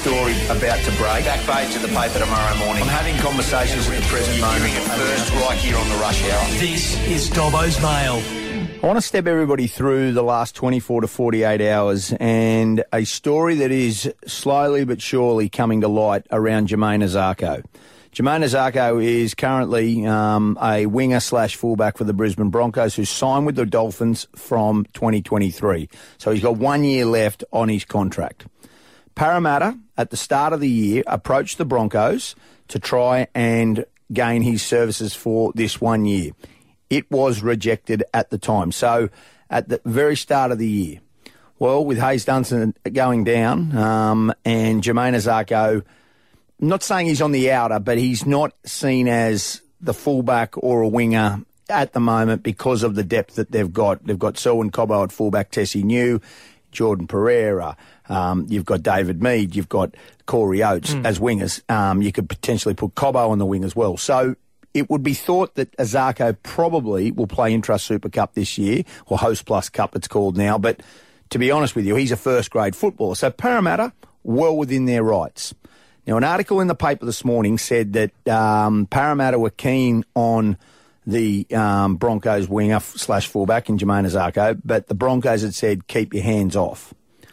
story about to break. Back page of the paper tomorrow morning. I'm having conversations at the present moment. First right here on the rush hour. This is Dobbo's Mail. I want to step everybody through the last 24 to 48 hours and a story that is slowly but surely coming to light around Jamayne Isaako. Jamayne Isaako is currently a winger/fullback for the Brisbane Broncos who's signed with the Dolphins from 2023. So he's got 1 year left on his contract. Parramatta, at the start of the year, approached the Broncos to try and gain his services for this 1 year. It was rejected at the time. So at the very start of the year, well, with Hayes Dunstan going down and Jamayne Isaako, I'm not saying he's on the outer, but he's not seen as the fullback or a winger at the moment because of the depth that they've got. They've got Selwyn Cobbo at fullback, Tessie New, Jordan Pereira. You've got David Mead. You've got Corey Oates as wingers. You could potentially put Cobbo on the wing as well. So it would be thought that Isaako probably will play Intrust Super Cup this year, or Host Plus Cup it's called now. But to be honest with you, he's a first-grade footballer. So Parramatta, well within their rights. Now, an article in the paper this morning said that Parramatta were keen on the Broncos winger/fullback in Jamayne Isaako, but the Broncos had said, keep your hands off.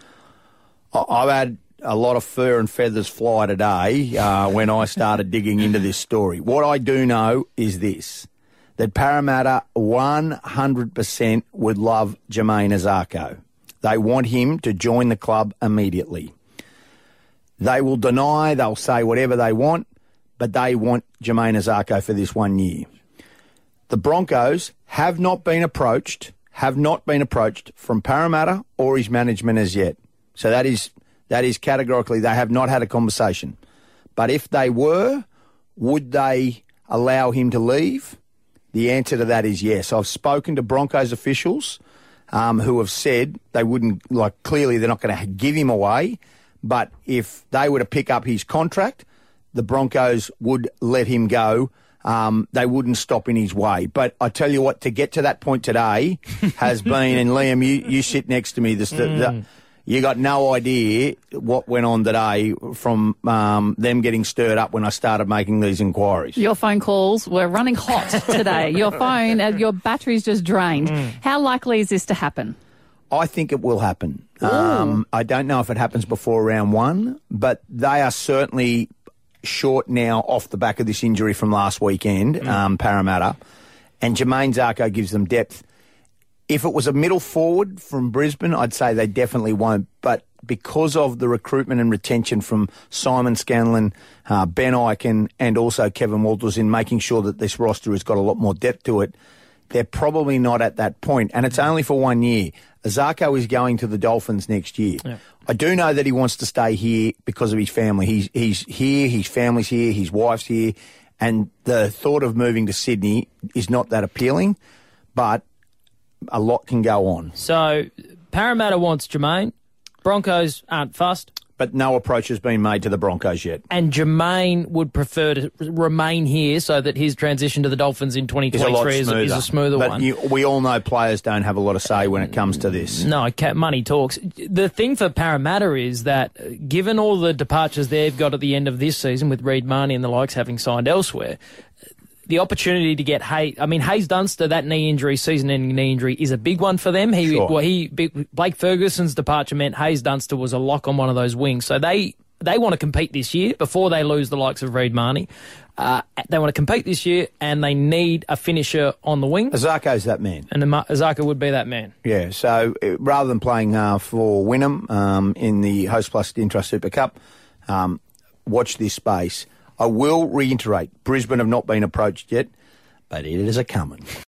I've had a lot of fur and feathers fly today when I started digging into this story. What I do know is this, that Parramatta 100% would love Jamayne Isaako. They want him to join the club immediately. They will deny, they'll say whatever they want, but they want Jamayne Isaako for this 1 year. The Broncos have not been approached from Parramatta or his management as yet. So that is categorically, they have not had a conversation. But if they were, would they allow him to leave? The answer to that is yes. I've spoken to Broncos officials who have said they wouldn't, clearly they're not going to give him away, but if they were to pick up his contract, the Broncos would let him go. They wouldn't stop in his way. But I tell you what, to get to that point today has been, and Liam, you sit next to me, you got no idea what went on today from them getting stirred up when I started making these inquiries. Your phone calls were running hot today. Your phone, your battery's just drained. How likely is this to happen? I think it will happen. I don't know if it happens before round one, but they are certainly short now off the back of this injury from last weekend, Parramatta, and Jamayne Isaako gives them depth. If it was a middle forward from Brisbane, I'd say they definitely won't. But because of the recruitment and retention from Simon Scanlon, Ben Ikin, and also Kevin Walters in making sure that this roster has got a lot more depth to it, they're probably not at that point. And it's only for 1 year. Isaako is going to the Dolphins next year. Yeah. I do know that he wants to stay here because of his family. He's here, his family's here, his wife's here, and the thought of moving to Sydney is not that appealing, but a lot can go on. So Parramatta wants Jamayne. Broncos aren't fussed. But no approach has been made to the Broncos yet. And Jamayne would prefer to remain here so that his transition to the Dolphins in 2023 is a smoother one. But we all know players don't have a lot of say when it comes to this. No, money talks. The thing for Parramatta is that given all the departures they've got at the end of this season with Reid Marnie and the likes having signed elsewhere, the opportunity to get Hayes Dunster, that knee injury, season-ending knee injury, is a big one for them. Blake Ferguson's departure meant Hayes Dunster was a lock on one of those wings. So they want to compete this year before they lose the likes of Reid Marnie. They want to compete this year, and they need a finisher on the wing. Isako's that man. And Isaako would be that man. Yeah, so rather than playing for Wynnum in the Host Plus Intrust Super Cup, watch this space. I will reiterate, Brisbane have not been approached yet, but it is a coming.